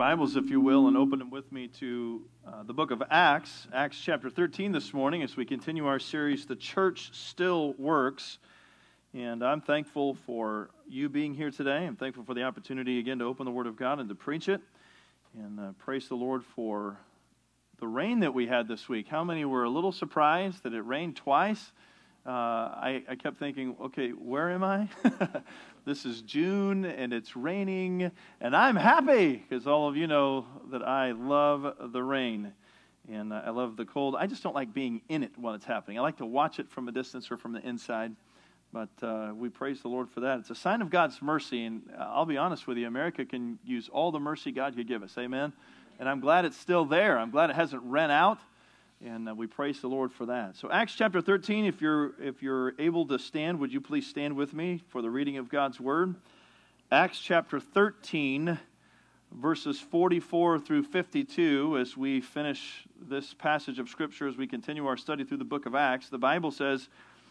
Bibles, if you will, and open them with me to the book of Acts, Acts chapter 13 this morning as we continue our series, The Church Still Works. And I'm thankful for you being here today. I'm thankful for the opportunity again to open the Word of God and to preach it. And praise the Lord for the rain that we had this week. How many were a little surprised that it rained twice? I kept thinking, okay, where am I? This is June, and it's raining, and I'm happy, because all of you know that I love the rain, and I love the cold. I just don't like being in it while it's happening. I like to watch it from a distance or from the inside, but we praise the Lord for that. It's a sign of God's mercy, and I'll be honest with you, America can use all the mercy God could give us, amen? And I'm glad it's still there. I'm glad it hasn't run out. And we praise the Lord for that. So Acts chapter 13, if you're able to stand, would you please stand with me for the reading of God's Word? Acts chapter 13, verses 44 through 52, as we finish this passage of Scripture, as we continue our study through the book of Acts, the Bible says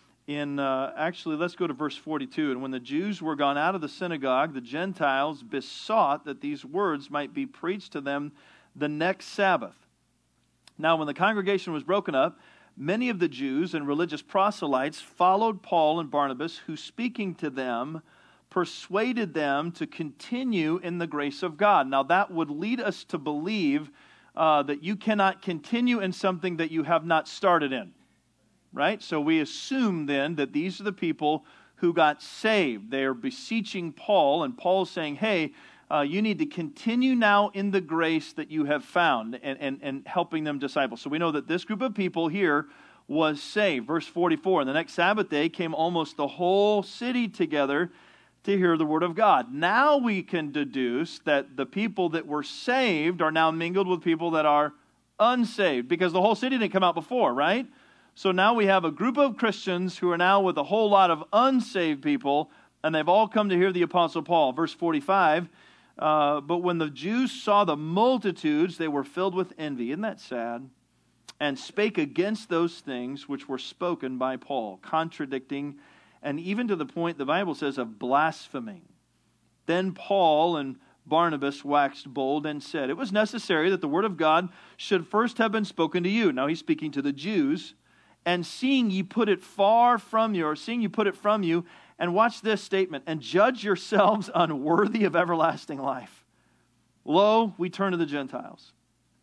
actually, let's go to verse 42. And when the Jews were gone out of the synagogue, the Gentiles besought that these words might be preached to them the next Sabbath. Now, when the congregation was broken up, many of the Jews and religious proselytes followed Paul and Barnabas, who, speaking to them, persuaded them to continue in the grace of God. Now, that would lead us to believe that you cannot continue in something that you have not started in, right? So we assume then that these are the people who got saved. They are beseeching Paul, and Paul's saying, hey, you need to continue now in the grace that you have found and helping them disciple. So we know that this group of people here was saved. Verse 44, and the next Sabbath day came almost the whole city together to hear the word of God. Now we can deduce that the people that were saved are now mingled with people that are unsaved, because the whole city didn't come out before, right? So now we have a group of Christians who are now with a whole lot of unsaved people, and they've all come to hear the Apostle Paul. Verse 45, but when the Jews saw the multitudes, they were filled with envy. Isn't that sad? And spake against those things which were spoken by Paul, contradicting, and even to the point, the Bible says, of blaspheming. Then Paul and Barnabas waxed bold and said, it was necessary that the word of God should first have been spoken to you. Now he's speaking to the Jews. And seeing you put it from you, and watch this statement, and judge yourselves unworthy of everlasting life. Lo, we turn to the Gentiles.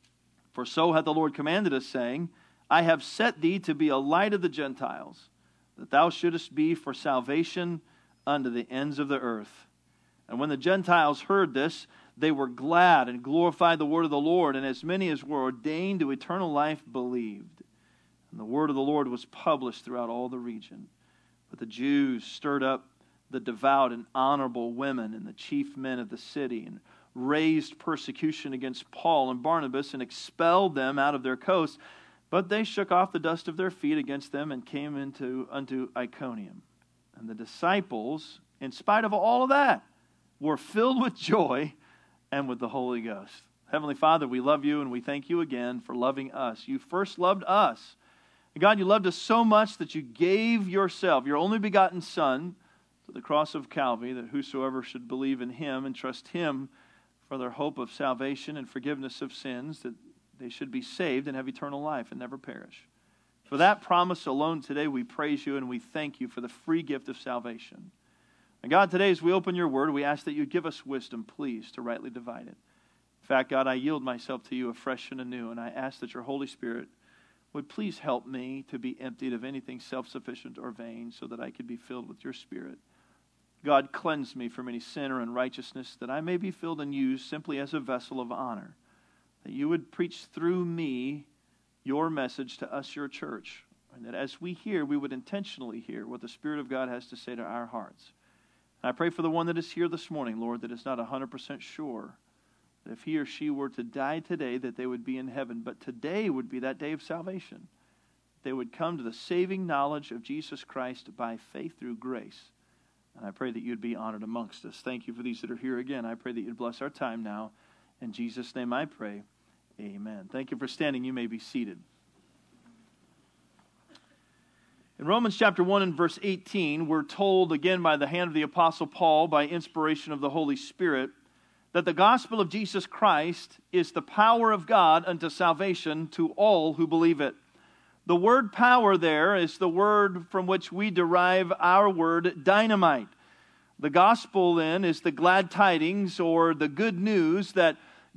For so hath the Lord commanded us, saying, I have set thee to be a light of the Gentiles, that thou shouldest be for salvation unto the ends of the earth. And when the Gentiles heard this, they were glad and glorified the word of the Lord, and as many as were ordained to eternal life believed. And the word of the Lord was published throughout all the region. But the Jews stirred up the devout and honorable women and the chief men of the city, and raised persecution against Paul and Barnabas, and expelled them out of their coasts. But they shook off the dust of their feet against them, and came unto Iconium. And the disciples, in spite of all of that, were filled with joy and with the Holy Ghost. Heavenly Father, we love you, and we thank you again for loving us. You first loved us. God, you loved us so much that you gave yourself, your only begotten Son, to the cross of Calvary, that whosoever should believe in him and trust him for their hope of salvation and forgiveness of sins, that they should be saved and have eternal life and never perish. For that promise alone today, we praise you and we thank you for the free gift of salvation. And God, today as we open your word, we ask that you give us wisdom, please, to rightly divide it. In fact, God, I yield myself to you afresh and anew, and I ask that your Holy Spirit would please help me to be emptied of anything self-sufficient or vain, so that I could be filled with your Spirit. God, cleanse me from any sin or unrighteousness, that I may be filled and used simply as a vessel of honor. That you would preach through me your message to us, your church. And that as we hear, we would intentionally hear what the Spirit of God has to say to our hearts. And I pray for the one that is here this morning, Lord, that is not 100% sure that if he or she were to die today, that they would be in heaven. But today would be that day of salvation. They would come to the saving knowledge of Jesus Christ by faith through grace. And I pray that you'd be honored amongst us. Thank you for these that are here again. I pray that you'd bless our time now. In Jesus' name I pray. Amen. Thank you for standing. You may be seated. In Romans chapter 1 and verse 18, we're told again by the hand of the Apostle Paul, by inspiration of the Holy Spirit, that the gospel of Jesus Christ is the power of God unto salvation to all who believe it. The word power there is the word from which we derive our word dynamite. The gospel then is the glad tidings or the good news that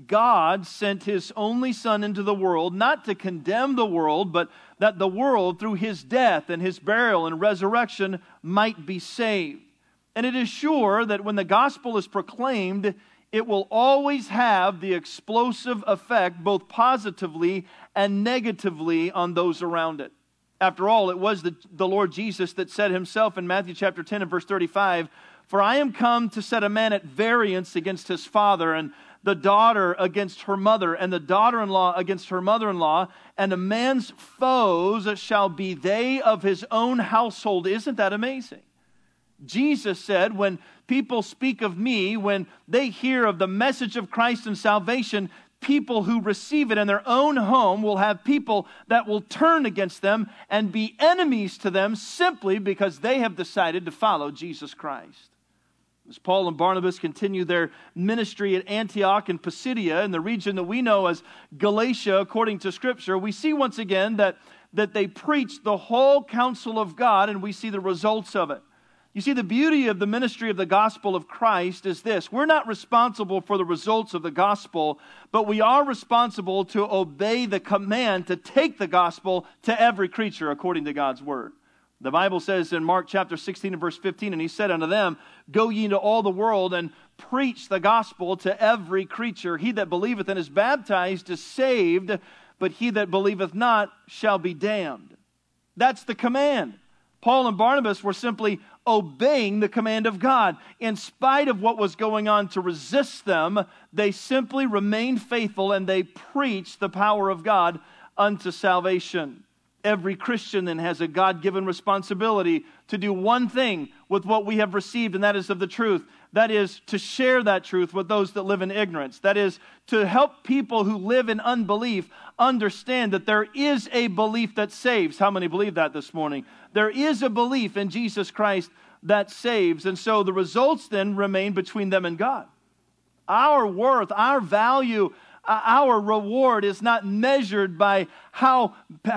God sent His only Son into the world, not to condemn the world, but that the world through His death and His burial and resurrection might be saved. And it is sure that when the gospel is proclaimed, it will always have the explosive effect, both positively and negatively, on those around it. After all, it was the Lord Jesus that said Himself in Matthew chapter 10 and verse 35, "For I am come to set a man at variance against his father, and the daughter against her mother, and the daughter-in-law against her mother-in-law, and a man's foes shall be they of his own household." Isn't that amazing? Jesus said, when people speak of me, when they hear of the message of Christ and salvation, people who receive it in their own home will have people that will turn against them and be enemies to them simply because they have decided to follow Jesus Christ. As Paul and Barnabas continue their ministry at Antioch and Pisidia, in the region that we know as Galatia according to Scripture, we see once again that they preach the whole counsel of God, and we see the results of it. You see, the beauty of the ministry of the gospel of Christ is this. We're not responsible for the results of the gospel, but we are responsible to obey the command to take the gospel to every creature according to God's word. The Bible says in Mark chapter 16 and verse 15, "And He said unto them, Go ye into all the world and preach the gospel to every creature. He that believeth and is baptized is saved, but he that believeth not shall be damned." That's the command. Paul and Barnabas were simply obeying the command of God. In spite of what was going on to resist them, they simply remained faithful and they preached the power of God unto salvation. Every Christian then has a God-given responsibility to do one thing with what we have received, and that is of the truth. That is to share that truth with those that live in ignorance. That is to help people who live in unbelief understand that there is a belief that saves. How many believe that this morning? There is a belief in Jesus Christ that saves. And so the results then remain between them and God. Our worth, our value, our reward is not measured by how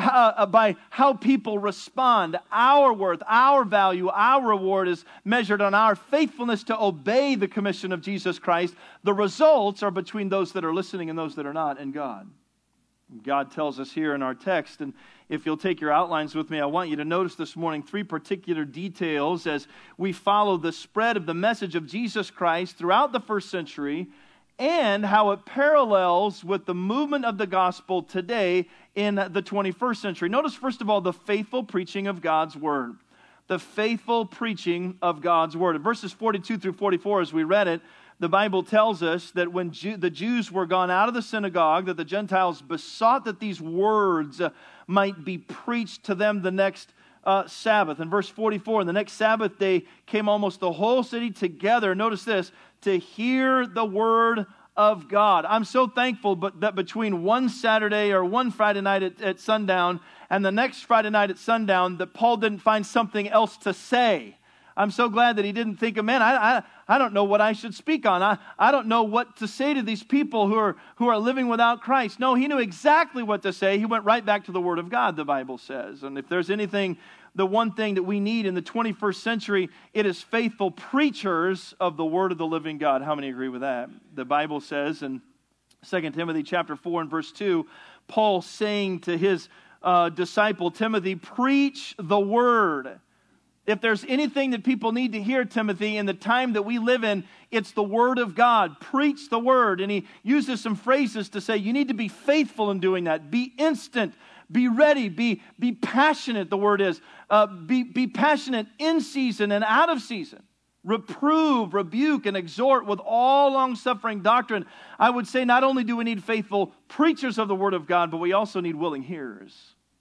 people respond. Our worth, our value, our reward is measured on our faithfulness to obey the commission of Jesus Christ. The results are between those that are listening and those that are not, and God. God tells us here in our text, and if you'll take your outlines with me, I want you to notice this morning three particular details as we follow the spread of the message of Jesus Christ throughout the first century, and how it parallels with the movement of the gospel today in the 21st century. Notice, first of all, the faithful preaching of God's word. The faithful preaching of God's word. In verses 42 through 44, as we read it, the Bible tells us that when the Jews were gone out of the synagogue, that the Gentiles besought that these words might be preached to them the next Sabbath. In verse 44, on the next Sabbath day came almost the whole city together, notice this, to hear the word of God. I'm so thankful that between one Saturday or one Friday night at sundown and the next Friday night at sundown, that Paul didn't find something else to say. I'm so glad that he didn't think, man, I don't know what I should speak on. I don't know what to say to these people who are living without Christ. No, he knew exactly what to say. He went right back to the Word of God, the Bible says. And if there's anything, the one thing that we need in the 21st century, it is faithful preachers of the Word of the living God. How many agree with that? The Bible says in 2 Timothy chapter 4 and verse 2, Paul saying to his disciple Timothy, preach the Word. If there's anything that people need to hear, Timothy, in the time that we live in, it's the Word of God. Preach the Word. And he uses some phrases to say you need to be faithful in doing that. Be instant. Be ready. Be passionate, the word is. Be passionate in season and out of season. Reprove, rebuke, and exhort with all long-suffering doctrine. I would say not only do we need faithful preachers of the Word of God, but we also need willing hearers.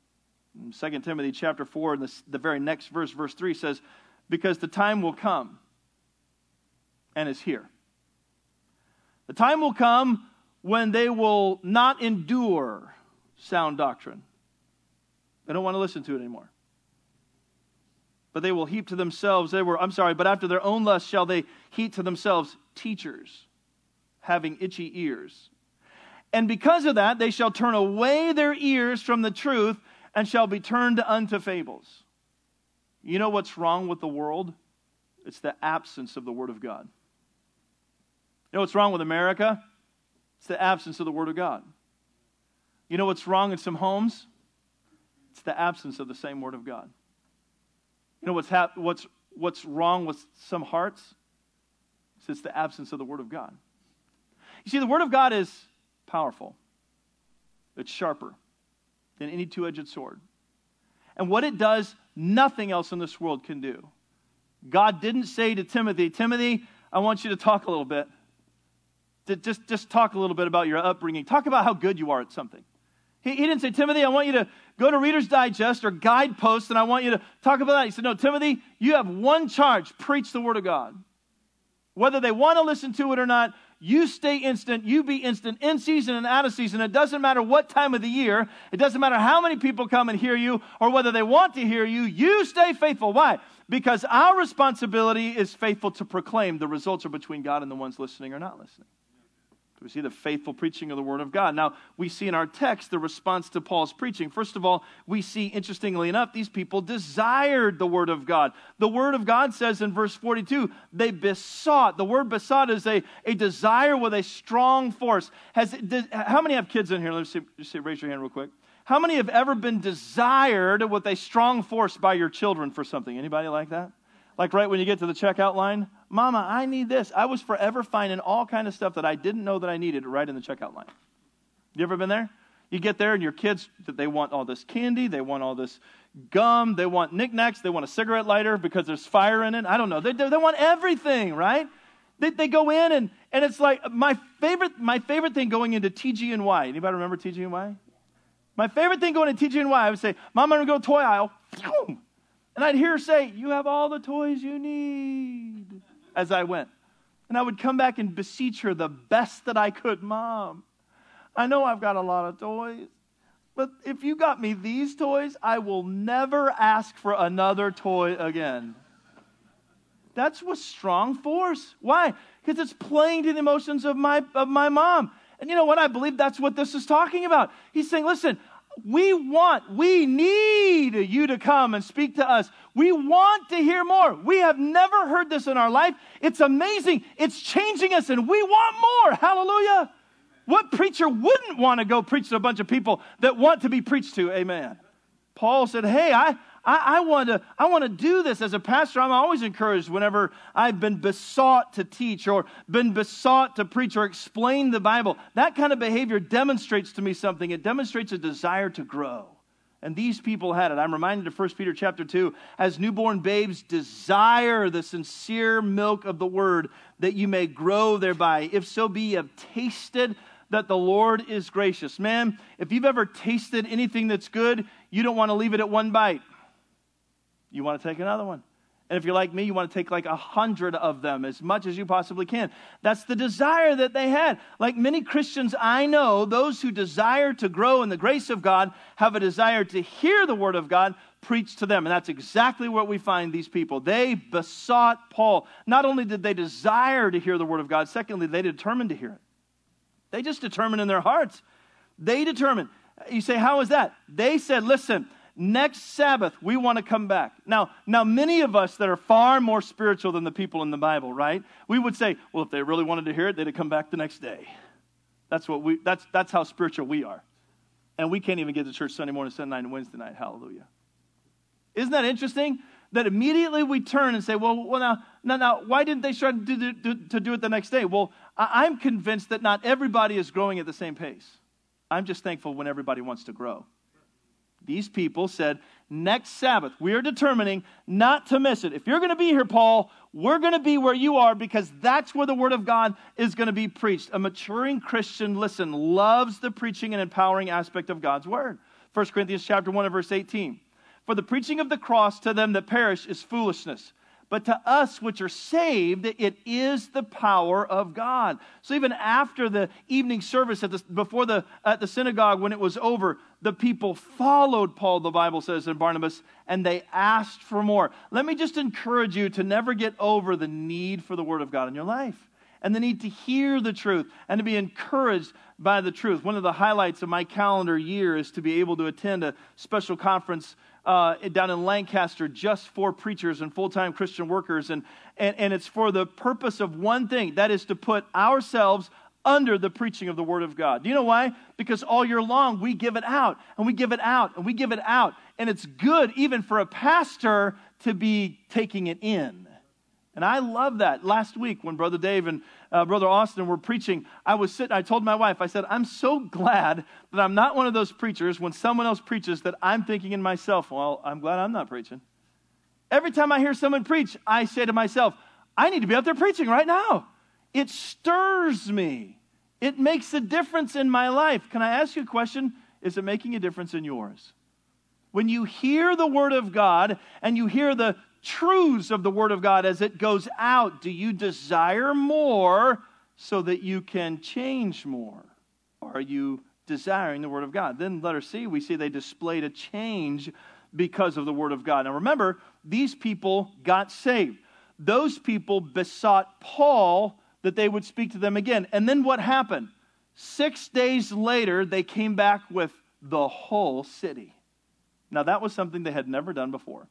2 Timothy chapter 4, and the very next verse, verse 3 says, because the time will come and is here. The time will come when they will not endure sound doctrine. They don't want to listen to it anymore. But they will heap to themselves, but after their own lust shall they heap to themselves teachers having itchy ears. And because of that, they shall turn away their ears from the truth and shall be turned unto fables. You know what's wrong with the world? It's the absence of the Word of God. You know what's wrong with America? It's the absence of the Word of God. You know what's wrong in some homes? It's the absence of the same Word of God. You know what's wrong with some hearts? It's the absence of the Word of God. You see, the Word of God is powerful. It's sharper than any two-edged sword. And what it does, nothing else in this world can do. God didn't say to Timothy, Timothy, I want you to talk a little bit. Just talk a little bit about your upbringing. Talk about how good you are at something. He didn't say, Timothy, I want you to go to Reader's Digest or Guidepost, and I want you to talk about that. He said, no, Timothy, you have one charge. Preach the Word of God. Whether they want to listen to it or not, you stay instant, you be instant, in season and out of season. It doesn't matter what time of the year. It doesn't matter how many people come and hear you or whether they want to hear you. You stay faithful. Why? Because our responsibility is faithful to proclaim. The results are between God and the ones listening or not listening. We see the faithful preaching of the Word of God. Now, we see in our text the response to Paul's preaching. First of all, we see, interestingly enough, these people desired the Word of God. The Word of God says in verse 42, they besought. The word besought is a desire with a strong force. How many have kids in here? Let's see, raise your hand real quick. How many have ever been desired with a strong force by your children for something? Anybody like that? Like right when you get to the checkout line, Mama, I need this. I was forever finding all kind of stuff that I didn't know that I needed right in the checkout line. You ever been there? You get there and your kids, they want all this candy, they want all this gum, they want knickknacks, they want a cigarette lighter because there's fire in it. I don't know. They want everything, right? They go in and it's like my favorite thing going into TG&Y. Anybody remember TG&Y? My favorite thing going into TG&Y, I would say, Mom, I'm going to go toy aisle. And I'd hear her say, you have all the toys you need, as I went. And I would come back and beseech her the best that I could. Mom, I know I've got a lot of toys, but if you got me these toys, I will never ask for another toy again. That's with strong force. Why? Because it's playing to the emotions of my mom. And you know what? I believe that's what this is talking about. He's saying, listen, we need you to come and speak to us. We want to hear more. We have never heard this in our life. It's amazing. It's changing us and we want more. Hallelujah. What preacher wouldn't want to go preach to a bunch of people that want to be preached to? Amen. Paul said, hey, I want to do this as a pastor. I'm always encouraged whenever I've been besought to teach or been besought to preach or explain the Bible. That kind of behavior demonstrates to me something. It demonstrates a desire to grow. And these people had it. I'm reminded of 1 Peter chapter 2, as newborn babes desire the sincere milk of the word that you may grow thereby. If so be you have tasted that the Lord is gracious. Man, if you've ever tasted anything that's good, you don't want to leave it at one bite. You want to take another one. And if you're like me, you want to take like 100 of them, as much as you possibly can. That's the desire that they had. Like many Christians I know, those who desire to grow in the grace of God have a desire to hear the Word of God preached to them. And that's exactly what we find these people. They besought Paul. Not only did they desire to hear the Word of God, secondly, they determined to hear it. They just determined in their hearts. They determined. You say, how is that? They said, listen, next Sabbath, we want to come back. Now, many of us that are far more spiritual than the people in the Bible, right? We would say, well, if they really wanted to hear it, they'd have come back the next day. That's how spiritual we are. And we can't even get to church Sunday morning, Sunday night, and Wednesday night. Hallelujah. Isn't that interesting? That immediately we turn and say, well, now, why didn't they try to do it the next day? Well, I'm convinced that not everybody is growing at the same pace. I'm just thankful when everybody wants to grow. These people said, next Sabbath, we are determining not to miss it. If you're going to be here, Paul, we're going to be where you are because that's where the Word of God is going to be preached. A maturing Christian, listen, loves the preaching and empowering aspect of God's Word. 1 Corinthians chapter 1 and verse 18. For the preaching of the cross to them that perish is foolishness, but to us which are saved, it is the power of God. So even after the evening service at the synagogue, when it was over, the people followed Paul, the Bible says, and Barnabas, and they asked for more. Let me just encourage you to never get over the need for the Word of God in your life. and the need to hear the truth and to be encouraged by the truth. One of the highlights of my calendar year is to be able to attend a special conference down in Lancaster just for preachers and full-time Christian workers. And it's for the purpose of one thing, that is to put ourselves under the preaching of the Word of God. Do you know why? Because all year long we give it out, and we give it out, and we give it out. And it's good even for a pastor to be taking it in. And I love that. Last week when Brother Dave and Brother Austin were preaching, I told my wife, I said, I'm so glad that I'm not one of those preachers when someone else preaches that I'm thinking in myself, well, I'm glad I'm not preaching. Every time I hear someone preach, I say to myself, I need to be out there preaching right now. It stirs me. It makes a difference in my life. Can I ask you a question? Is it making a difference in yours? When you hear the Word of God and you hear the truths of the Word of God as it goes out, do you desire more so that you can change more? Or are you desiring the Word of God? Then letter C, we see they displayed a change because of the Word of God. Now remember, these people got saved. Those people besought Paul that they would speak to them again. And then what happened? 6 days later, they came back with the whole city. Now, that was something they had never done before.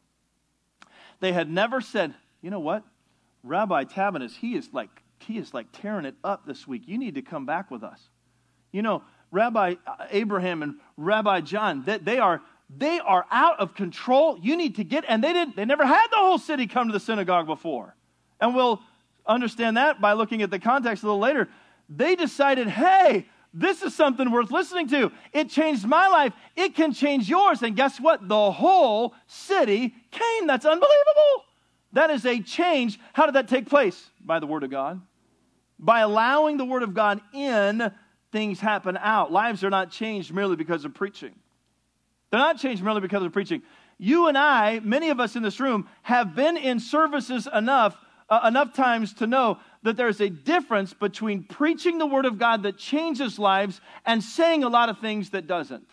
They had never said, you know what? Rabbi Tabanus, he is like tearing it up this week. You need to come back with us. You know, Rabbi Abraham and Rabbi John, they are out of control. You need to get, and they never had the whole city come to the synagogue before. And we'll understand that by looking at the context a little later. They decided, hey, this is something worth listening to. It changed my life. It can change yours. And guess what? The whole city came. That's unbelievable. That is a change. How did that take place? By the Word of God. By allowing the Word of God in, things happen out. Lives are not changed merely because of preaching. They're not changed merely because of preaching. You and I, many of us in this room, have been in services enough times to know that there's a difference between preaching the Word of God that changes lives and saying a lot of things that doesn't.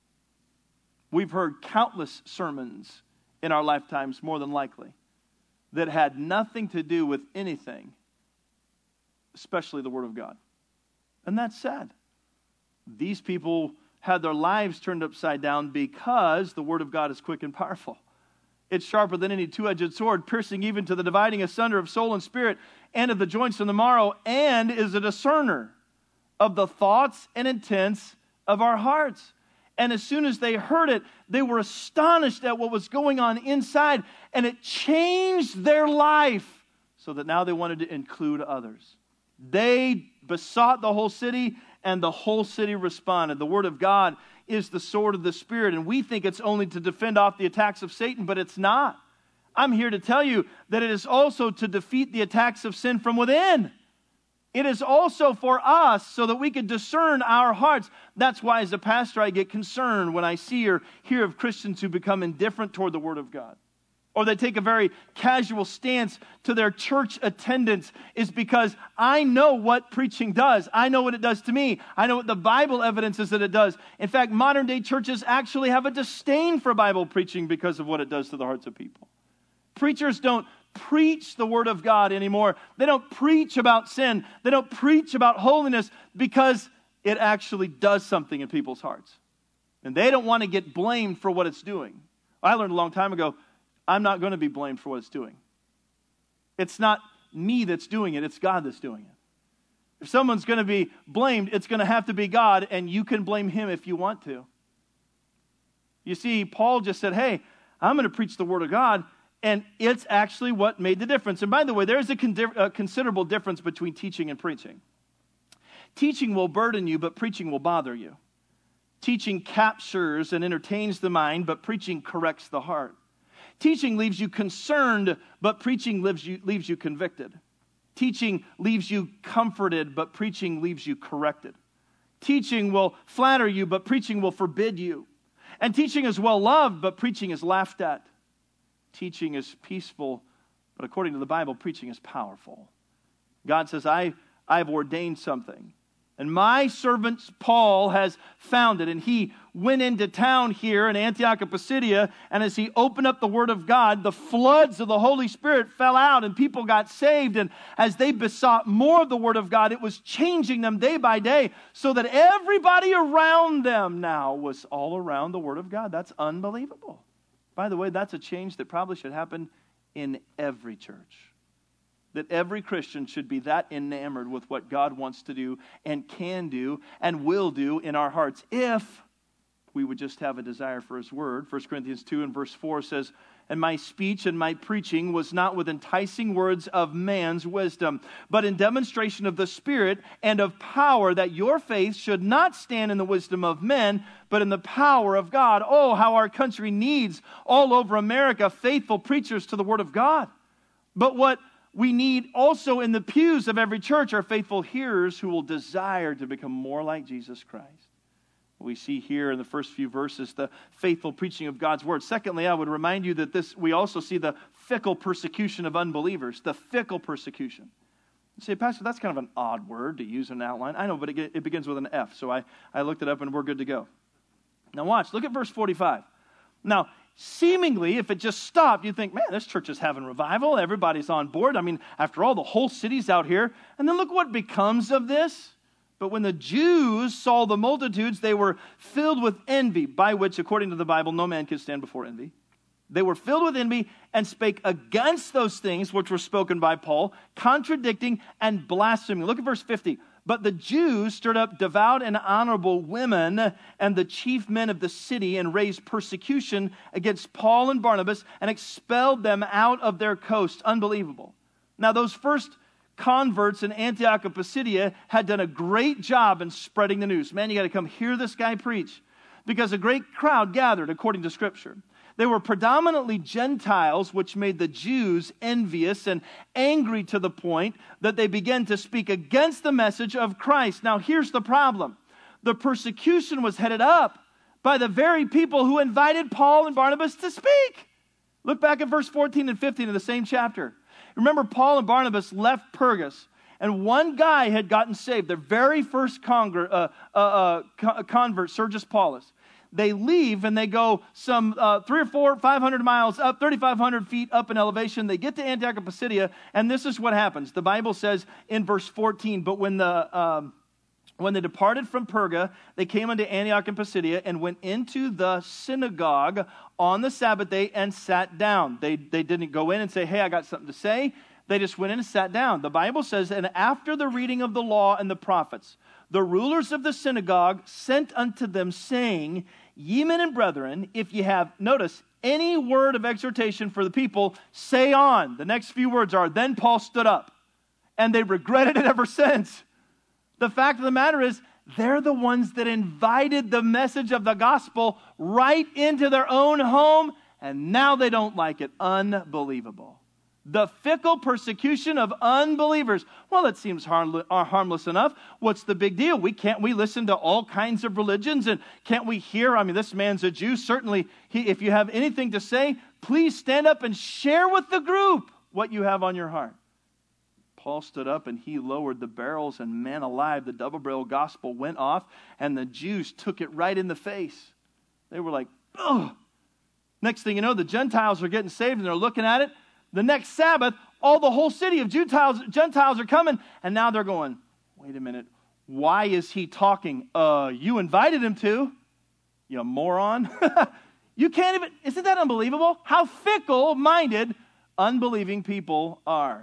We've heard countless sermons in our lifetimes, more than likely, that had nothing to do with anything, especially the Word of God. And that's sad. These people had their lives turned upside down because the Word of God is quick and powerful. It's sharper than any two-edged sword, piercing even to the dividing asunder of soul and spirit, and of the joints and the marrow, and is a discerner of the thoughts and intents of our hearts. And as soon as they heard it, they were astonished at what was going on inside, and it changed their life so that now they wanted to include others. They besought the whole city, and the whole city responded. The Word of God is the sword of the Spirit, and we think it's only to defend off the attacks of Satan, but it's not. I'm here to tell you that it is also to defeat the attacks of sin from within. It is also for us so that we can discern our hearts. That's why as a pastor I get concerned when I see or hear of Christians who become indifferent toward the Word of God. Or they take a very casual stance to their church attendance, is because I know what preaching does. I know what it does to me. I know what the Bible evidences that it does. In fact, modern day churches actually have a disdain for Bible preaching because of what it does to the hearts of people. Preachers don't preach the Word of God anymore. They don't preach about sin. They don't preach about holiness because it actually does something in people's hearts. And they don't want to get blamed for what it's doing. I learned a long time ago, I'm not going to be blamed for what it's doing. It's not me that's doing it, it's God that's doing it. If someone's going to be blamed, it's going to have to be God, and you can blame Him if you want to. You see, Paul just said, hey, I'm going to preach the Word of God, and it's actually what made the difference. And by the way, there's a considerable difference between teaching and preaching. Teaching will burden you, but preaching will bother you. Teaching captures and entertains the mind, but preaching corrects the heart. Teaching leaves you concerned, but preaching leaves you convicted. Teaching leaves you comforted, but preaching leaves you corrected. Teaching will flatter you, but preaching will forbid you. And teaching is well loved, but preaching is laughed at. Teaching is peaceful, but according to the Bible, preaching is powerful. God says, I've ordained something, And my servant Paul has found it. And he went into town here in Antioch of Pisidia, and as he opened up the Word of God, the floods of the Holy Spirit fell out, and people got saved. And as they besought more of the Word of God, it was changing them day by day, so that everybody around them now was all around the Word of God. That's unbelievable. By the way, that's a change that probably should happen in every church. That every Christian should be that enamored with what God wants to do and can do and will do in our hearts if we would just have a desire for His Word. 1 Corinthians 2 and verse 4 says, "And my speech and my preaching was not with enticing words of man's wisdom, but in demonstration of the Spirit and of power, that your faith should not stand in the wisdom of men, but in the power of God." Oh, how our country needs all over America faithful preachers to the Word of God. But what we need also in the pews of every church are faithful hearers who will desire to become more like Jesus Christ. We see here in the first few verses the faithful preaching of God's Word. Secondly, I would remind you that we also see the fickle persecution of unbelievers. The fickle persecution. You say, Pastor, that's kind of an odd word to use in an outline. I know, but it begins with an F, so I looked it up and we're good to go. Now watch, look at verse 45. Now, seemingly, if it just stopped, you'd think, man, this church is having revival. Everybody's on board. I mean, after all, the whole city's out here. And then look what becomes of this. But when the Jews saw the multitudes, they were filled with envy, by which, according to the Bible, no man can stand before envy. They were filled with envy and spake against those things which were spoken by Paul, contradicting and blaspheming. Look at verse 50. But the Jews stirred up devout and honorable women and the chief men of the city and raised persecution against Paul and Barnabas and expelled them out of their coast. Unbelievable. Now, those first converts in Antioch of Pisidia had done a great job in spreading the news. Man, you got to come hear this guy preach, because a great crowd gathered according to Scripture. They were predominantly Gentiles, which made the Jews envious and angry to the point that they began to speak against the message of Christ. Now, here's the problem. The persecution was headed up by the very people who invited Paul and Barnabas to speak. Look back at verse 14 and 15 of the same chapter. Remember, Paul and Barnabas left Pergas, and one guy had gotten saved, their very first convert, Sergius Paulus. They leave and they go some 300 or 400, 500 miles up, 3,500 feet up in elevation. They get to Antioch of Pisidia, and this is what happens. The Bible says in verse 14, but when they departed from Perga, they came unto Antioch and Pisidia and went into the synagogue on the Sabbath day and sat down. They didn't go in and say, hey, I got something to say. They just went in and sat down. The Bible says, and after the reading of the law and the prophets, the rulers of the synagogue sent unto them, saying, Ye men and brethren, if ye have, notice, any word of exhortation for the people, say on. The next few words are, then Paul stood up. And they regretted it ever since. The fact of the matter is, they're the ones that invited the message of the gospel right into their own home, and now they don't like it. Unbelievable. The fickle persecution of unbelievers. Well, it seems harmless enough. What's the big deal? Can't we listen to all kinds of religions? And can't we hear, this man's a Jew. Certainly, if you have anything to say, please stand up and share with the group what you have on your heart. Paul stood up and he lowered the barrels, and man alive, the double-barrel gospel went off, and the Jews took it right in the face. They were like, ugh. Next thing you know, the Gentiles are getting saved, and they're looking at it. The next Sabbath, the whole city of Gentiles are coming, and now they're going, wait a minute, why is he talking? You invited him to, you moron. You can't even, isn't that unbelievable? How fickle-minded unbelieving people are.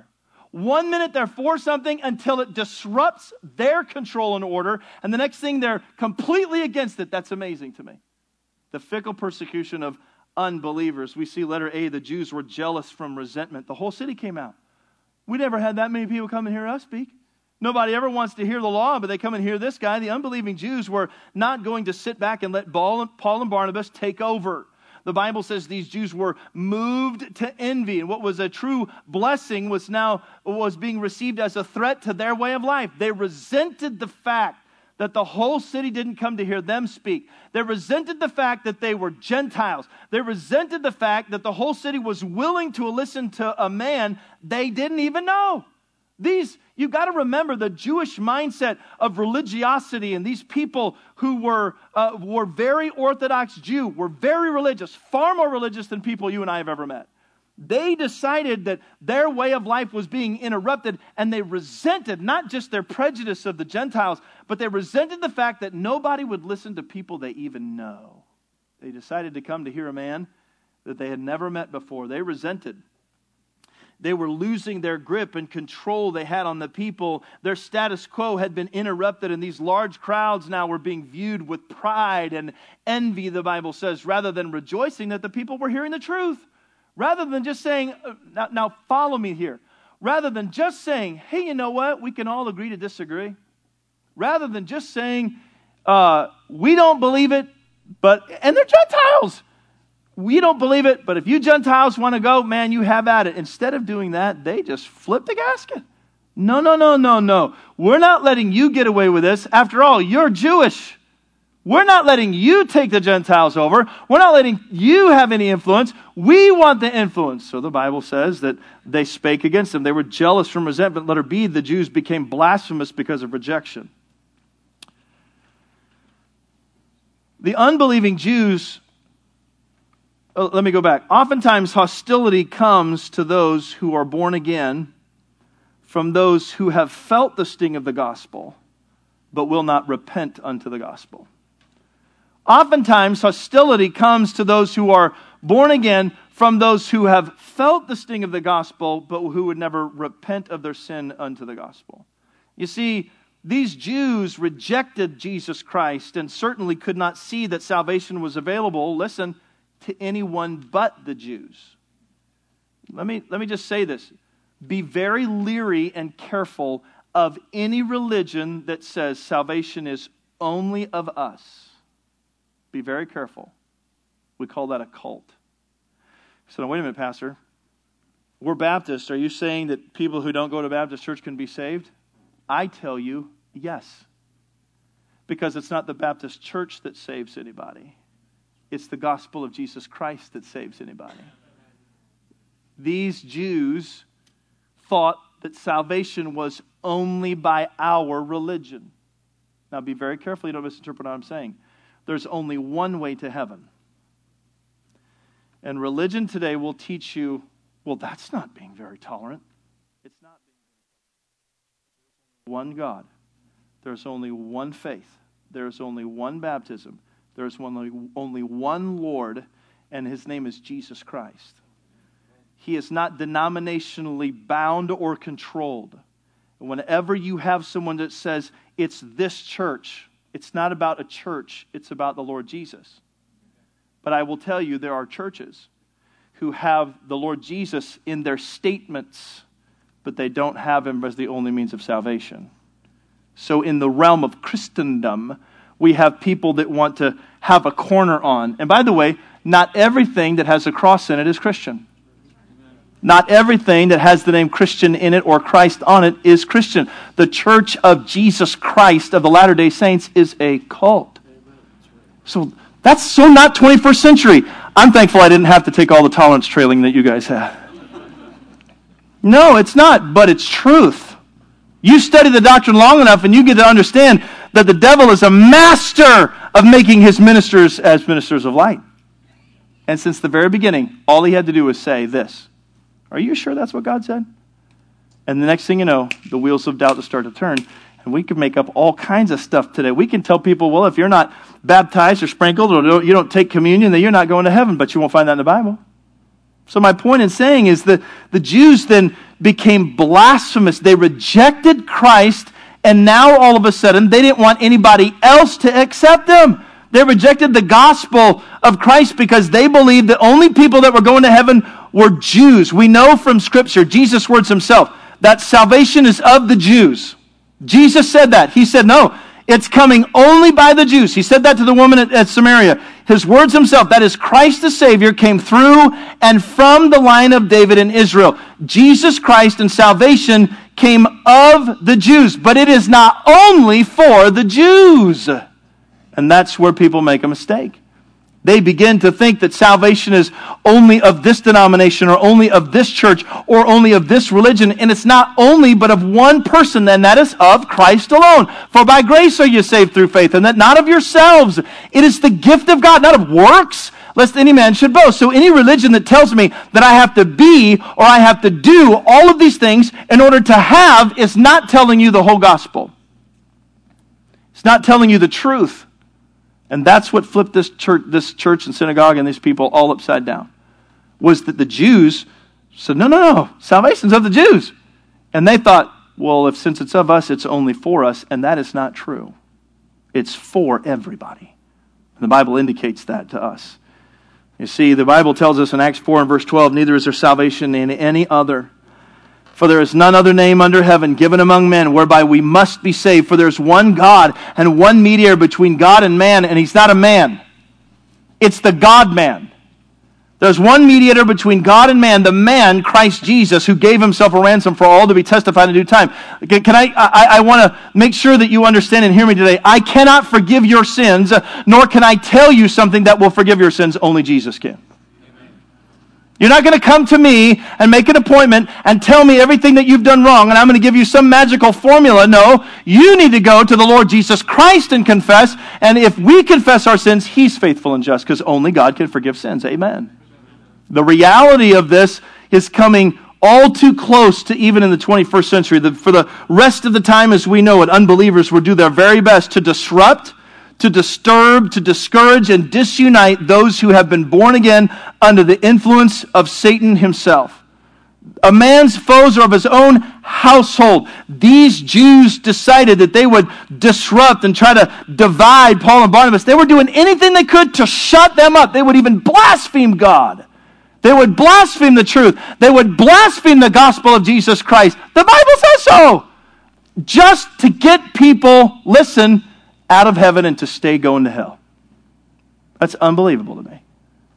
1 minute they're for something until it disrupts their control and order, and the next thing they're completely against it. That's amazing to me. The fickle persecution of unbelievers. We see letter A, the Jews were jealous from resentment. The whole city came out. We never had that many people come and hear us speak. Nobody ever wants to hear the law, but they come and hear this guy. The unbelieving Jews were not going to sit back and let Paul and Barnabas take over. The Bible says these Jews were moved to envy, and what was a true blessing was being received as a threat to their way of life. They resented the fact that the whole city didn't come to hear them speak. They resented the fact that they were Gentiles. They resented the fact that the whole city was willing to listen to a man they didn't even know. You've got to remember the Jewish mindset of religiosity, and these people who were very Orthodox Jew, were very religious, far more religious than people you and I have ever met. They decided that their way of life was being interrupted, and they resented not just their prejudice of the Gentiles, but they resented the fact that nobody would listen to people they even know. They decided to come to hear a man that they had never met before. They resented. They were losing their grip and control they had on the people. Their status quo had been interrupted, and these large crowds now were being viewed with pride and envy, the Bible says, rather than rejoicing that the people were hearing the truth. Rather than just saying, now follow me here. Rather than just saying, hey, you know what? We can all agree to disagree. Rather than just saying, we don't believe it, and they're Gentiles. We don't believe it, but if you Gentiles want to go, man, you have at it. Instead of doing that, they just flip the gasket. No. We're not letting you get away with this. After all, you're Jewish. We're not letting you take the Gentiles over. We're not letting you have any influence. We want the influence. So the Bible says that they spake against them. They were jealous from resentment. Letter B, the Jews became blasphemous because of rejection. The unbelieving Jews, let me go back. Oftentimes hostility comes to those who are born again from those who have felt the sting of the gospel, but will not repent unto the gospel. Oftentimes, hostility comes to those who are born again from those who have felt the sting of the gospel, but who would never repent of their sin unto the gospel. You see, these Jews rejected Jesus Christ and certainly could not see that salvation was available, listen, to anyone but the Jews. Let me just say this. Be very leery and careful of any religion that says salvation is only of us. Be very careful. We call that a cult. So now, wait a minute, Pastor. We're Baptists. Are you saying that people who don't go to Baptist church can be saved? I tell you, yes. Because it's not the Baptist church that saves anybody. It's the gospel of Jesus Christ that saves anybody. These Jews thought that salvation was only by our religion. Now, be very careful you don't misinterpret what I'm saying. There's only one way to heaven. And religion today will teach you, well, that's not being very tolerant. It's not being very tolerant. One God. There's only one faith. There's only one baptism. There's only one Lord, and His name is Jesus Christ. He is not denominationally bound or controlled. And whenever you have someone that says, it's this church, it's not about a church, it's about the Lord Jesus. But I will tell you, there are churches who have the Lord Jesus in their statements, but they don't have Him as the only means of salvation. So in the realm of Christendom, we have people that want to have a corner on. And by the way, not everything that has a cross in it is Christian. Not everything that has the name Christian in it or Christ on it is Christian. The Church of Jesus Christ of the Latter-day Saints is a cult. So that's so not 21st century. I'm thankful I didn't have to take all the tolerance training that you guys had. No, it's not, but it's truth. You study the doctrine long enough and you get to understand that the devil is a master of making his ministers as ministers of light. And since the very beginning, all he had to do was say this. Are you sure that's what God said? And the next thing you know, the wheels of doubt start to turn. And we can make up all kinds of stuff today. We can tell people, well, if you're not baptized or sprinkled or you don't take communion, then you're not going to heaven. But you won't find that in the Bible. So my point in saying is that the Jews then became blasphemous. They rejected Christ, and now all of a sudden they didn't want anybody else to accept them. They rejected the gospel of Christ because they believed the only people that were going to heaven were Jews. We know from Scripture, Jesus' words himself, that salvation is of the Jews. Jesus said that. He said, no, it's coming only by the Jews. He said that to the woman at Samaria. His words himself, that is Christ the Savior, came through and from the line of David in Israel. Jesus Christ and salvation came of the Jews, but it is not only for the Jews. And that's where people make a mistake. They begin to think that salvation is only of this denomination or only of this church or only of this religion. And it's not only but of one person, and that is of Christ alone. For by grace are you saved through faith, and that not of yourselves. It is the gift of God, not of works, lest any man should boast. So any religion that tells me that I have to be or I have to do all of these things in order to have is not telling you the whole gospel. It's not telling you the truth. And that's what flipped this church and synagogue and these people all upside down. Was that the Jews said, no, salvation's of the Jews. And they thought, well, since it's of us, it's only for us. And that is not true. It's for everybody. And the Bible indicates that to us. You see, the Bible tells us in Acts 4 and verse 12, neither is there salvation in any other. For there is none other name under heaven given among men whereby we must be saved. For there is one God and one mediator between God and man, and he's not a man. It's the God-man. There's one mediator between God and man, the man, Christ Jesus, who gave himself a ransom for all to be testified in due time. I want to make sure that you understand and hear me today. I cannot forgive your sins, nor can I tell you something that will forgive your sins. Only Jesus can. You're not going to come to me and make an appointment and tell me everything that you've done wrong, and I'm going to give you some magical formula. No, you need to go to the Lord Jesus Christ and confess, and if we confess our sins, He's faithful and just, because only God can forgive sins. Amen. The reality of this is coming all too close to even in the 21st century. For the rest of the time as we know it, unbelievers will do their very best to disrupt, to disturb, to discourage, and disunite those who have been born again under the influence of Satan himself. A man's foes are of his own household. These Jews decided that they would disrupt and try to divide Paul and Barnabas. They were doing anything they could to shut them up. They would even blaspheme God. They would blaspheme the truth. They would blaspheme the gospel of Jesus Christ. The Bible says so. Just to get people, listen, out of heaven and to stay going to hell. That's unbelievable to me.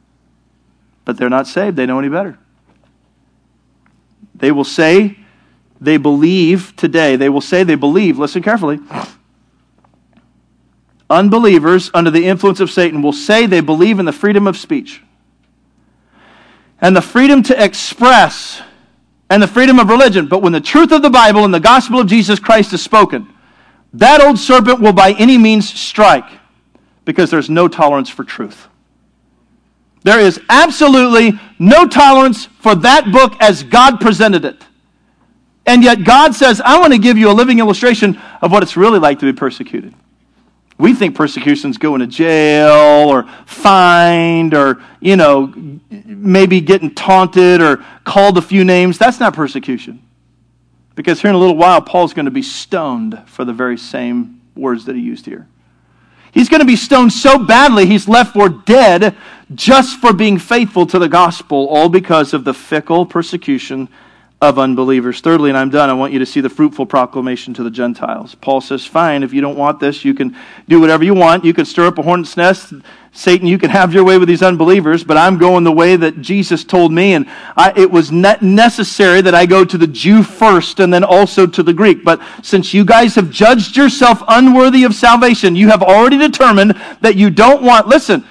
But they're not saved. They know any better. They will say they believe today. They will say they believe. Listen carefully. Unbelievers under the influence of Satan will say they believe in the freedom of speech and the freedom to express and the freedom of religion. But when the truth of the Bible and the gospel of Jesus Christ is spoken, that old serpent will by any means strike, because there's no tolerance for truth. There is absolutely no tolerance for that book as God presented it. And yet God says, I want to give you a living illustration of what it's really like to be persecuted. We think persecution's going to jail or fined or, maybe getting taunted or called a few names. That's not persecution. Because here in a little while, Paul's going to be stoned for the very same words that he used here. He's going to be stoned so badly, he's left for dead just for being faithful to the gospel, all because of the fickle persecution of unbelievers. Thirdly, and I'm done, I want you to see the fruitful proclamation to the Gentiles. Paul says, fine, if you don't want this, you can do whatever you want. You can stir up a hornet's nest. Satan, you can have your way with these unbelievers, but I'm going the way that Jesus told me, and it was necessary that I go to the Jew first and then also to the Greek. But since you guys have judged yourself unworthy of salvation, you have already determined that you don't want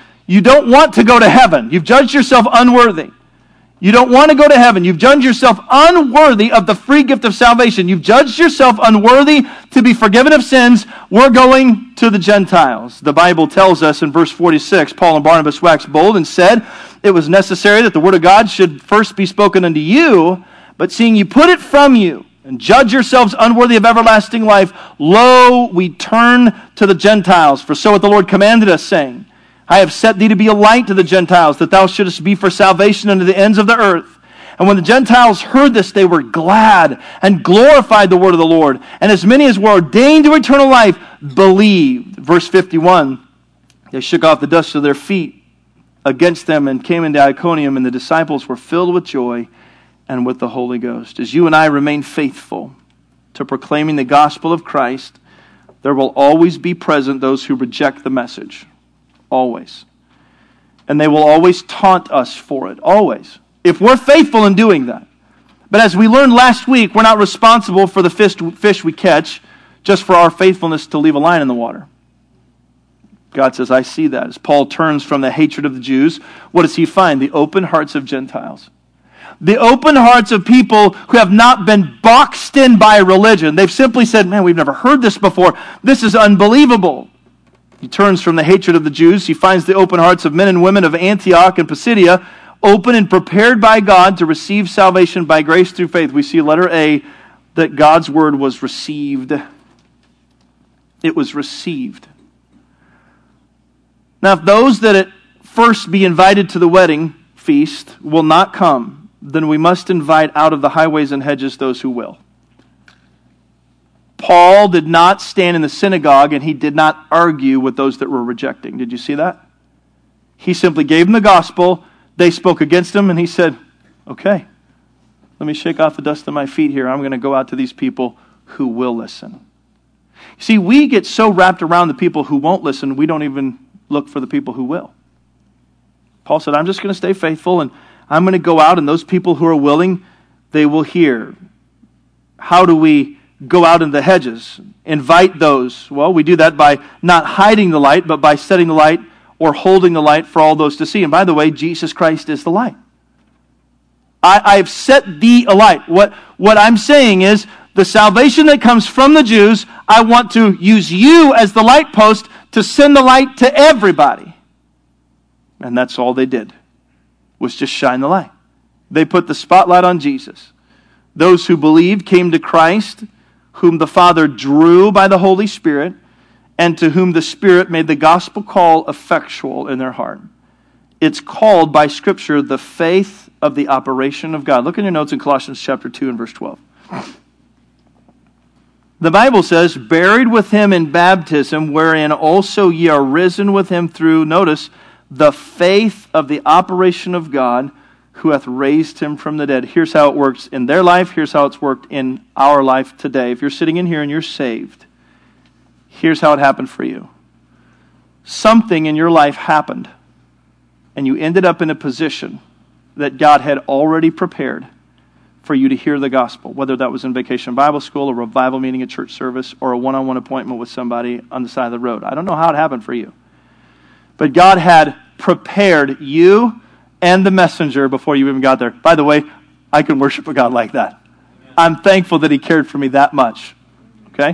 to go to heaven. You've judged yourself unworthy. You don't want to go to heaven. You've judged yourself unworthy of the free gift of salvation. You've judged yourself unworthy to be forgiven of sins. We're going to the Gentiles. The Bible tells us in verse 46, Paul and Barnabas waxed bold and said, it was necessary that the word of God should first be spoken unto you, but seeing you put it from you and judge yourselves unworthy of everlasting life, lo, we turn to the Gentiles. For so hath the Lord commanded us, saying, I have set thee to be a light to the Gentiles, that thou shouldest be for salvation unto the ends of the earth. And when the Gentiles heard this, they were glad and glorified the word of the Lord. And as many as were ordained to eternal life believed. Verse 51, they shook off the dust of their feet against them and came into Iconium, and the disciples were filled with joy and with the Holy Ghost. As you and I remain faithful to proclaiming the gospel of Christ, there will always be present those who reject the message. Always. And they will always taunt us for it. Always. If we're faithful in doing that. But as we learned last week, we're not responsible for the fish we catch, just for our faithfulness to leave a line in the water. God says, I see that. As Paul turns from the hatred of the Jews, what does he find? The open hearts of Gentiles. The open hearts of people who have not been boxed in by religion. They've simply said, man, we've never heard this before. This is unbelievable. He turns from the hatred of the Jews. He finds the open hearts of men and women of Antioch and Pisidia, open and prepared by God to receive salvation by grace through faith. We see letter A, that God's word was received. It was received. Now, if those that at first be invited to the wedding feast will not come, then we must invite out of the highways and hedges those who will. Paul did not stand in the synagogue and he did not argue with those that were rejecting. Did you see that? He simply gave them the gospel. They spoke against him and he said, okay, let me shake off the dust of my feet here. I'm going to go out to these people who will listen. See, we get so wrapped around the people who won't listen, we don't even look for the people who will. Paul said, I'm just going to stay faithful and I'm going to go out and those people who are willing, they will hear. How do we go out in the hedges? Invite those. Well, we do that by not hiding the light, but by setting the light or holding the light for all those to see. And by the way, Jesus Christ is the light. I've set thee a light. What I'm saying is, the salvation that comes from the Jews, I want to use you as the light post to send the light to everybody. And that's all they did, was just shine the light. They put the spotlight on Jesus. Those who believed came to Christ, whom the Father drew by the Holy Spirit, and to whom the Spirit made the gospel call effectual in their heart. It's called by Scripture the faith of the operation of God. Look in your notes in Colossians chapter 2 and verse 12. The Bible says, buried with him in baptism, wherein also ye are risen with him through, notice, the faith of the operation of God, who hath raised him from the dead. Here's how it works in their life. Here's how it's worked in our life today. If you're sitting in here and you're saved, here's how it happened for you. Something in your life happened, and you ended up in a position that God had already prepared for you to hear the gospel, whether that was in Vacation Bible School, a revival meeting, a church service, or a one-on-one appointment with somebody on the side of the road. I don't know how it happened for you. But God had prepared you and the messenger before you even got there. By the way, I can worship a God like that. I'm thankful that he cared for me that much. Okay?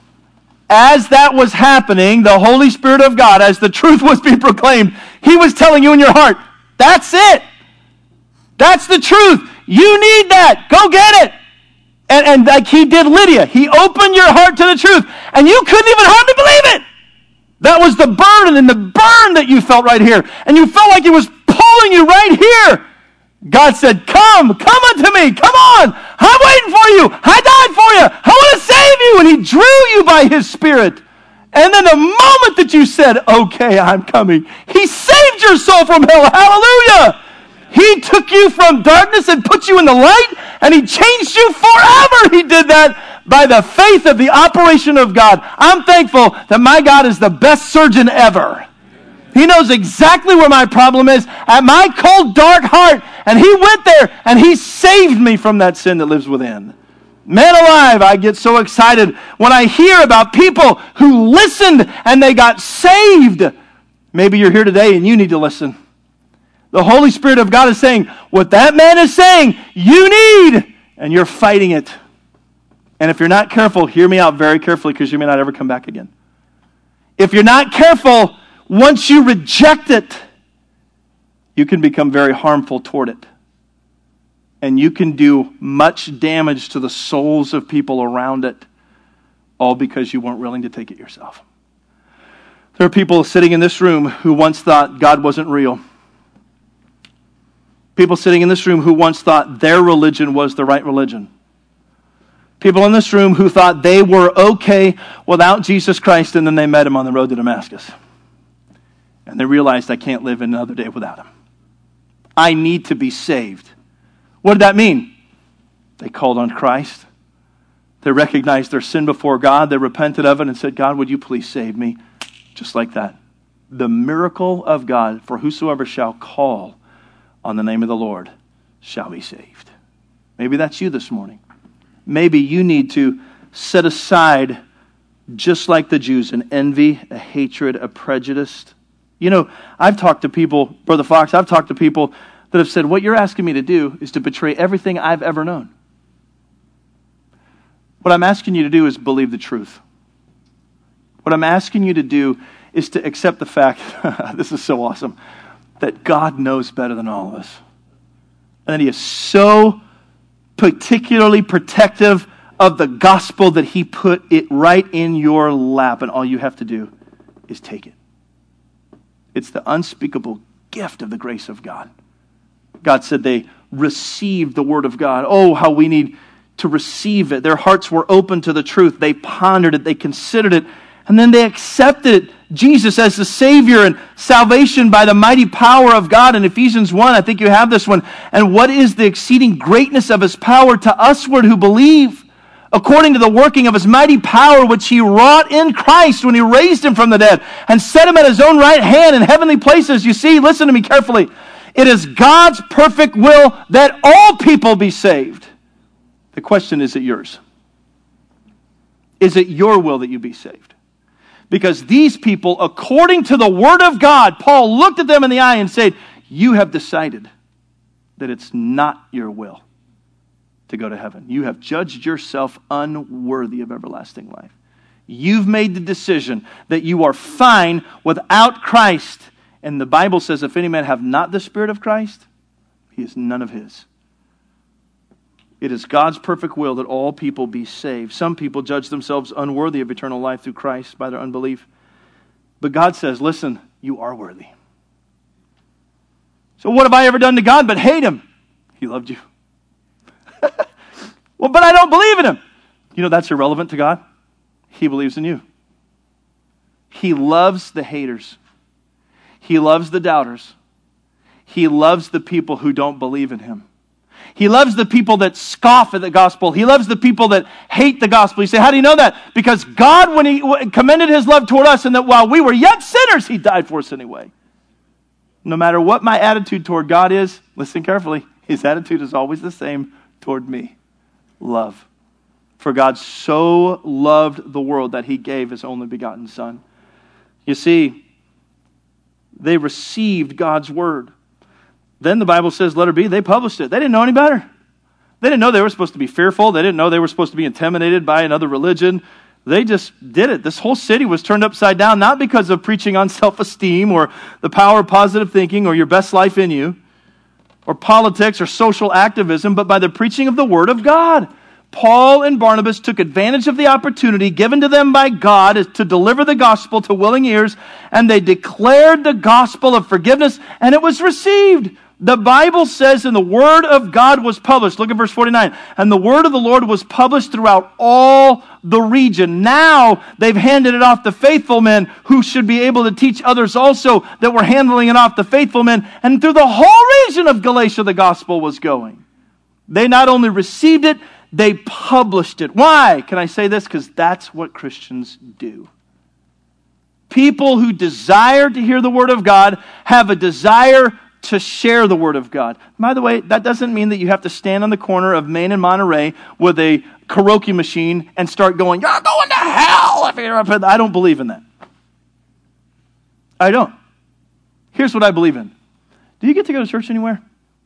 As that was happening, the Holy Spirit of God, as the truth was being proclaimed, he was telling you in your heart, that's it. That's the truth. You need that. Go get it. And like he did Lydia, he opened your heart to the truth, and you couldn't even hardly believe it. That was the burden and the burn that you felt right here. And you felt like he was pulling you right here. God said, come unto me. Come on. I'm waiting for you. I died for you. I want to save you. And he drew you by his Spirit. And then the moment that you said, okay, I'm coming, he saved your soul from hell. Hallelujah. He took you from darkness and put you in the light, and he changed you forever. He did that by the faith of the operation of God. I'm thankful that my God is the best surgeon ever. He knows exactly where my problem is at my cold, dark heart, and he went there, and he saved me from that sin that lives within. Man alive, I get so excited when I hear about people who listened and they got saved. Maybe you're here today and you need to listen. The Holy Spirit of God is saying, what that man is saying, you need, and you're fighting it. And if you're not careful, hear me out very carefully, because you may not ever come back again. If you're not careful, once you reject it, you can become very harmful toward it. And you can do much damage to the souls of people around it, all because you weren't willing to take it yourself. There are people sitting in this room who once thought God wasn't real. People sitting in this room who once thought their religion was the right religion. People in this room who thought they were okay without Jesus Christ, and then they met him on the road to Damascus. And they realized, I can't live another day without him. I need to be saved. What did that mean? They called on Christ. They recognized their sin before God. They repented of it and said, God, would you please save me? Just like that. The miracle of God, for whosoever shall call on the name of the Lord shall be saved. Maybe that's you this morning. Maybe you need to set aside just like the Jews, an envy, a hatred, a prejudice. You know, I've talked to people, Brother Fox, I've talked to people that have said, what you're asking me to do is to betray everything I've ever known. What I'm asking you to do is believe the truth. What I'm asking you to do is to accept the fact, this is so awesome, that God knows better than all of us. And that He is so particularly protective of the gospel that He put it right in your lap, and all you have to do is take it. It's the unspeakable gift of the grace of God. God said they received the Word of God. Oh, how we need to receive it. Their hearts were open to the truth. They pondered it. They considered it. And then they accepted Jesus as the Savior and salvation by the mighty power of God. In Ephesians 1, I think you have this one. And what is the exceeding greatness of His power to usward who believe, according to the working of His mighty power, which He wrought in Christ when He raised Him from the dead and set Him at His own right hand in heavenly places. You see, listen to me carefully. It is God's perfect will that all people be saved. The question, is it yours? Is it your will that you be saved? Because these people, according to the Word of God, Paul looked at them in the eye and said, you have decided that it's not your will to go to heaven. You have judged yourself unworthy of everlasting life. You've made the decision that you are fine without Christ. And the Bible says, if any man have not the Spirit of Christ, he is none of His. It is God's perfect will that all people be saved. Some people judge themselves unworthy of eternal life through Christ by their unbelief. But God says, listen, you are worthy. So what have I ever done to God but hate Him? He loved you. Well, but I don't believe in Him. You know, that's irrelevant to God. He believes in you. He loves the haters. He loves the doubters. He loves the people who don't believe in Him. He loves the people that scoff at the gospel. He loves the people that hate the gospel. You say, how do you know that? Because God, when He commended His love toward us, and that while we were yet sinners, He died for us anyway. No matter what my attitude toward God is, listen carefully, His attitude is always the same toward me. Love. For God so loved the world that He gave His only begotten Son. You see, they received God's word. Then the Bible says, let her be, they published it. They didn't know any better. They didn't know they were supposed to be fearful. They didn't know they were supposed to be intimidated by another religion. They just did it. This whole city was turned upside down, not because of preaching on self-esteem or the power of positive thinking or your best life in you or politics or social activism, but by the preaching of the Word of God. Paul and Barnabas took advantage of the opportunity given to them by God to deliver the gospel to willing ears, and they declared the gospel of forgiveness, and it was received. The Bible says, and the word of God was published. Look at verse 49. And the word of the Lord was published throughout all the region. Now they've handed it off to faithful men who should be able to teach others also that we're handing it off to faithful men. And through the whole region of Galatia, the gospel was going. They not only received it, they published it. Why? Can I say this? Because that's what Christians do. People who desire to hear the word of God have a desire to share the Word of God. By the way, that doesn't mean that you have to stand on the corner of Main and Monterey with a karaoke machine and start going, you're going to hell if you're up. I don't believe in that. I don't. Here's what I believe in. Do you get to go to church anywhere?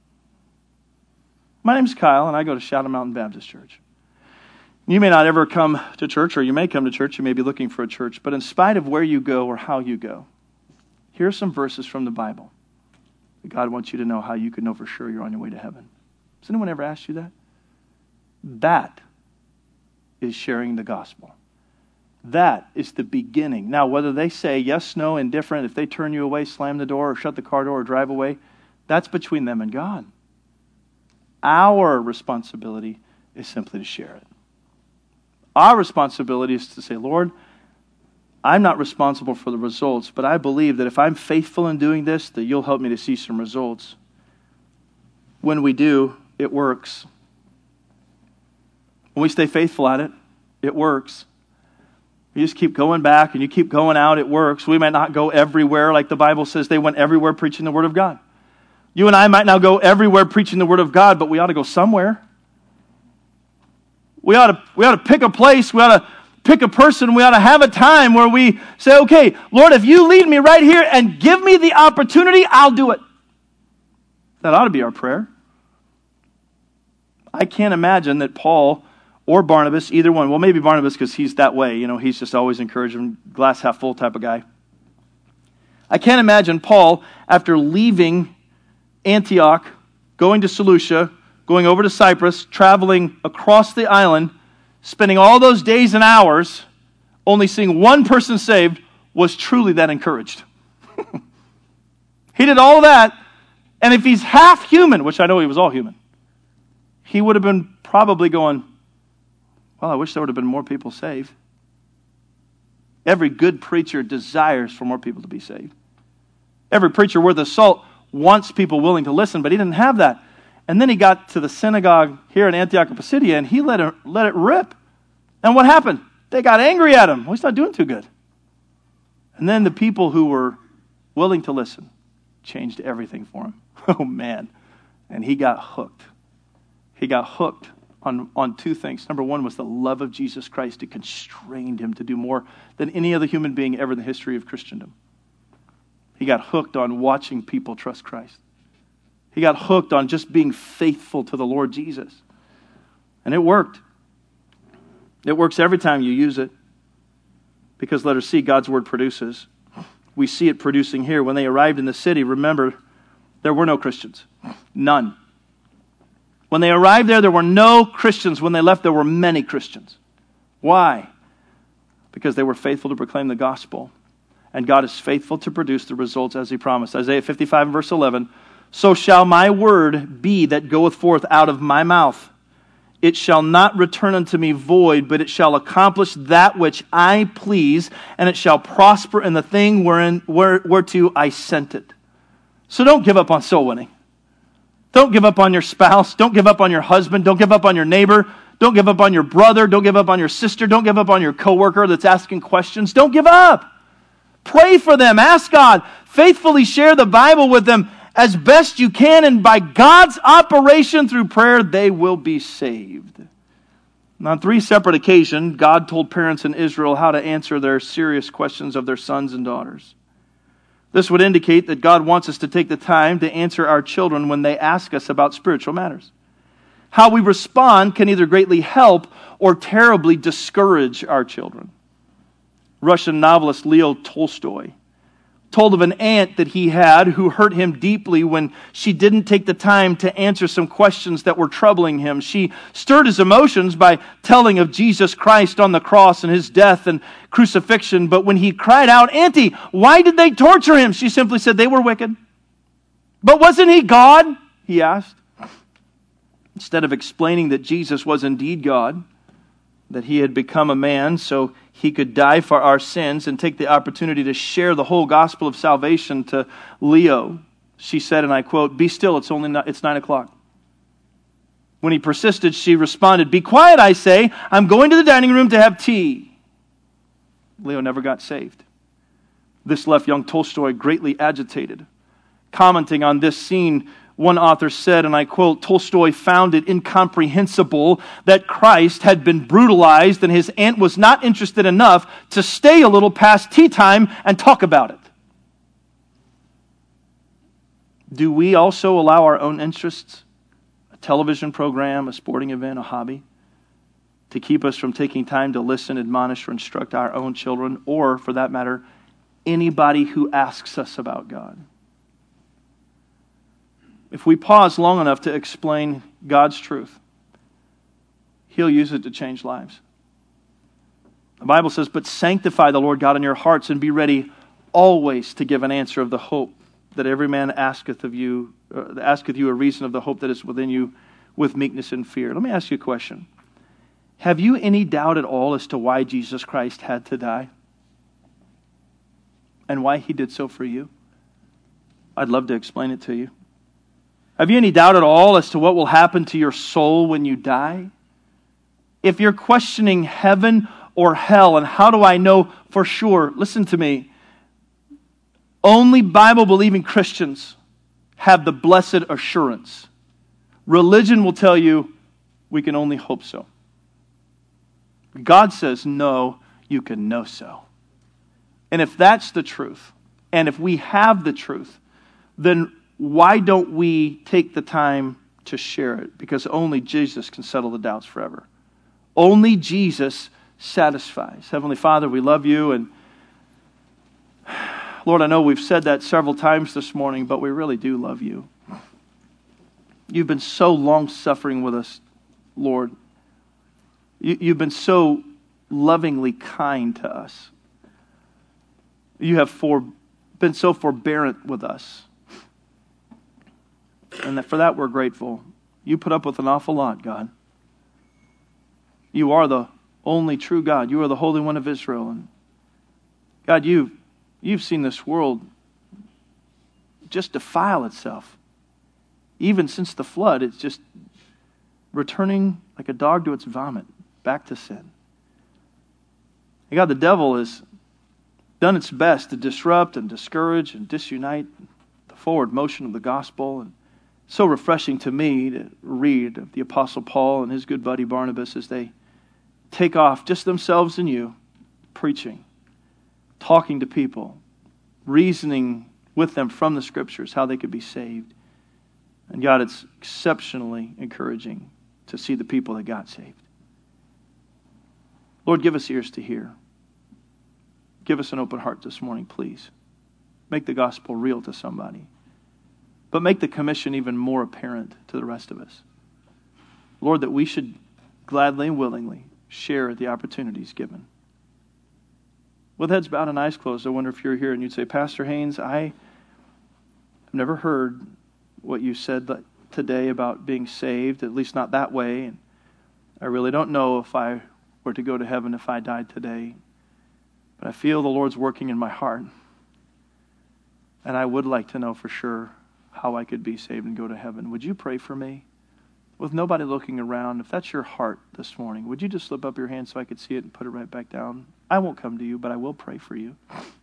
My name's Kyle, and I go to Shadow Mountain Baptist Church. You may not ever come to church, or you may come to church, you may be looking for a church, but in spite of where you go or how you go, here are some verses from the Bible. God wants you to know how you can know for sure you're on your way to heaven. Has anyone ever asked you that? That is sharing the gospel. That is the beginning. Now, whether they say yes, no, indifferent, if they turn you away, slam the door, or shut the car door, or drive away, that's between them and God. Our responsibility is simply to share it. Our responsibility is to say, Lord, I'm not responsible for the results, but I believe that if I'm faithful in doing this, that you'll help me to see some results. When we do, it works. When we stay faithful at it, it works. You just keep going back and you keep going out, it works. We might not go everywhere like the Bible says they went everywhere preaching the Word of God. You and I might not go everywhere preaching the Word of God, but we ought to go somewhere. We ought to pick a place. We ought to pick a person. We ought to have a time where we say, okay, Lord, if you lead me right here and give me the opportunity, I'll do it. That ought to be our prayer. I can't imagine that Paul or Barnabas, either one, well, maybe Barnabas because he's that way, he's just always encouraging, glass half full type of guy. I can't imagine Paul, after leaving Antioch, going to Seleucia, going over to Cyprus, traveling across the island, spending all those days and hours, only seeing one person saved, was truly that encouraged. He did all that, and if he's half human, which I know he was all human, he would have been probably going, well, I wish there would have been more people saved. Every good preacher desires for more people to be saved. Every preacher worth of salt wants people willing to listen, but he didn't have that. And then he got to the synagogue here in Antioch of Pisidia, and he let it rip. And what happened? They got angry at him. Well, he's not doing too good. And then the people who were willing to listen changed everything for him. Oh, man. And he got hooked. He got hooked on two things. Number one was the love of Jesus Christ. It constrained him to do more than any other human being ever in the history of Christendom. He got hooked on watching people trust Christ. He got hooked on just being faithful to the Lord Jesus. And it worked. It works every time you use it. Because let us see, God's word produces. We see it producing here. When they arrived in the city, remember, there were no Christians. None. When they arrived there were no Christians. When they left, there were many Christians. Why? Because they were faithful to proclaim the gospel. And God is faithful to produce the results as he promised. Isaiah 55 and verse 11, so shall my word be that goeth forth out of my mouth. It shall not return unto me void, but it shall accomplish that which I please, and it shall prosper in the thing whereto I sent it. So don't give up on soul winning. Don't give up on your spouse. Don't give up on your husband. Don't give up on your neighbor. Don't give up on your brother. Don't give up on your sister. Don't give up on your coworker that's asking questions. Don't give up. Pray for them. Ask God. Faithfully share the Bible with them as best you can, and by God's operation through prayer, they will be saved. And on 3 separate occasions, God told parents in Israel how to answer their serious questions of their sons and daughters. This would indicate that God wants us to take the time to answer our children when they ask us about spiritual matters. How we respond can either greatly help or terribly discourage our children. Russian novelist Leo Tolstoy told of an aunt that he had who hurt him deeply when she didn't take the time to answer some questions that were troubling him. She stirred his emotions by telling of Jesus Christ on the cross and his death and crucifixion. But when he cried out, "Auntie, why did they torture him?" she simply said, "They were wicked." "But wasn't he God?" he asked. Instead of explaining that Jesus was indeed God, that he had become a man so he could die for our sins and take the opportunity to share the whole gospel of salvation to Leo, she said, and I quote, "Be still, it's 9 o'clock. When he persisted, she responded, "Be quiet, I say. I'm going to the dining room to have tea." Leo never got saved. This left young Tolstoy greatly agitated. Commenting on this scene, one author said, and I quote, "Tolstoy found it incomprehensible that Christ had been brutalized and his aunt was not interested enough to stay a little past tea time and talk about it." Do we also allow our own interests, a television program, a sporting event, a hobby, to keep us from taking time to listen, admonish, or instruct our own children, or, for that matter, anybody who asks us about God? If we pause long enough to explain God's truth, He'll use it to change lives. The Bible says, "But sanctify the Lord God in your hearts, and be ready always to give an answer of the hope that every man asketh you a reason of the hope that is within you with meekness and fear." Let me ask you a question. Have you any doubt at all as to why Jesus Christ had to die? And why He did so for you? I'd love to explain it to you. Have you any doubt at all as to what will happen to your soul when you die? If you're questioning heaven or hell, and how do I know for sure? Listen to me. Only Bible-believing Christians have the blessed assurance. Religion will tell you we can only hope so. God says no, you can know so. And if that's the truth, and if we have the truth, then why don't we take the time to share it? Because only Jesus can settle the doubts forever. Only Jesus satisfies. Heavenly Father, we love you, and Lord, I know we've said that several times this morning, but we really do love you. You've been so long-suffering with us, Lord. You've been so lovingly kind to us. You have been so forbearant with us. And for that we're grateful. You put up with an awful lot, God. You are the only true God. You are the Holy One of Israel. And God, you've seen this world just defile itself. Even since the flood, it's just returning like a dog to its vomit, back to sin. And God, the devil has done its best to disrupt and discourage and disunite the forward motion of the gospel. And so refreshing to me to read of the Apostle Paul and his good buddy Barnabas as they take off just themselves and you, preaching, talking to people, reasoning with them from the Scriptures how they could be saved. And God, it's exceptionally encouraging to see the people that got saved. Lord, give us ears to hear. Give us an open heart this morning, please. Make the gospel real to somebody. But make the commission even more apparent to the rest of us. Lord, that we should gladly and willingly share the opportunities given. With heads bowed and eyes closed, I wonder if you're here and you'd say, Pastor Haynes, I've never heard what you said today about being saved, at least not that way. And I really don't know if I were to go to heaven if I died today. But I feel the Lord's working in my heart. And I would like to know for sure how I could be saved and go to heaven. Would you pray for me? With nobody looking around, if that's your heart this morning, would you just slip up your hand so I could see it and put it right back down? I won't come to you, but I will pray for you.